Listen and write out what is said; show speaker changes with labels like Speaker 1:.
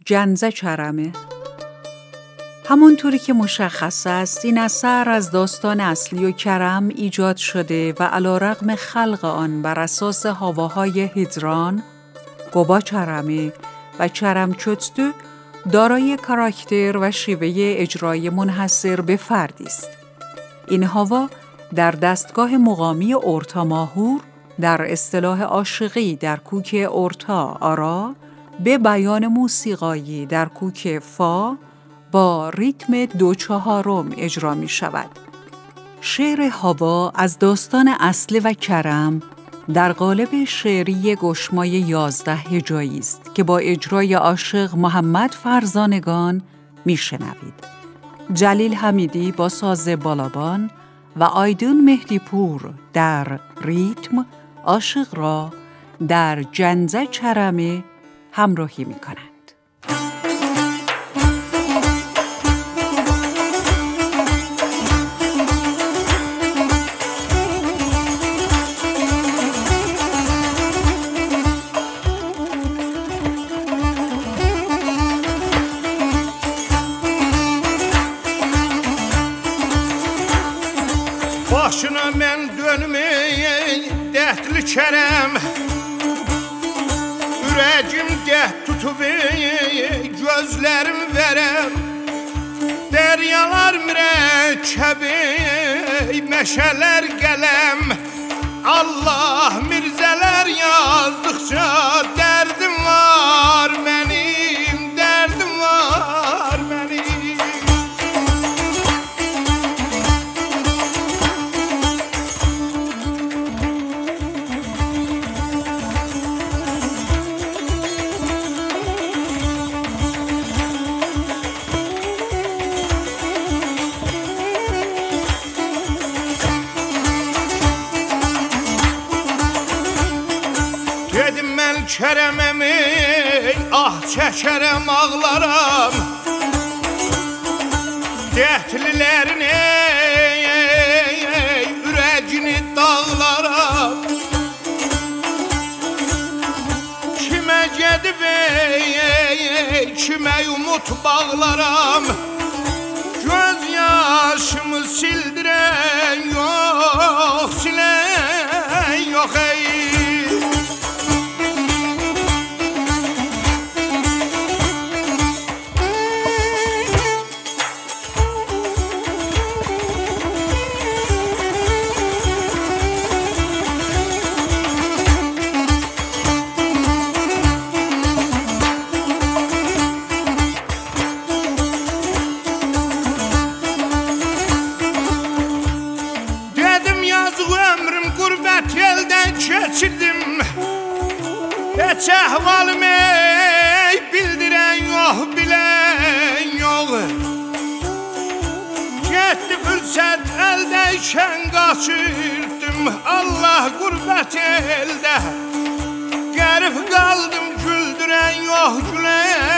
Speaker 1: جنزه چرمه. همونطوری که مشخص است این اثر از داستان اصلی و کرم ایجاد شده و علیرغم خلق آن بر اساس هاواهای هیدران، گوبا چرمه و چرمچوتدو دارای کاراکتر و شیوه اجرای منحصر به فردی است. این هاوا در دستگاه مقامی اورتا ماهور در اصطلاح عاشقی در کوک اورتا آرا به بیان موسیقایی در کوک فا با ریتم 2/4 اجرا می شود. شعر هاوا از داستان اصلی و کرم در قالب شعری گشمای 11 هجایی است که با اجرای عاشق محمد فرزانگان می شنوید. جلیل حمیدی با ساز بالابان و آیدون مهدیپور در ریتم عاشق را در جنزه چرمه همراهی می کنند.
Speaker 2: Başına mən dönmey, dəhtli kərəm Ürəgim dəhd tutub, gözlərim vərəm Dəryalar mürəkkəbi, məşələr qələm Allah mirzələr yazdıqca dərdim var mənim, dərdim var mənim Dedim mən kərəməmi, ah çəkərəm ağlaram Dəhtlilərin ürəgini dağlaram Kimə gedib, kimə umut bağlaram Göz yaşımı sildirən yox, silən yox ey keçirdim Heç əhvalımı bildirən yox, bilən yox Getdi fürsət əldəykən qaçırdım Allah qürbət eldə Qərib qaldım güldürən yox, gülən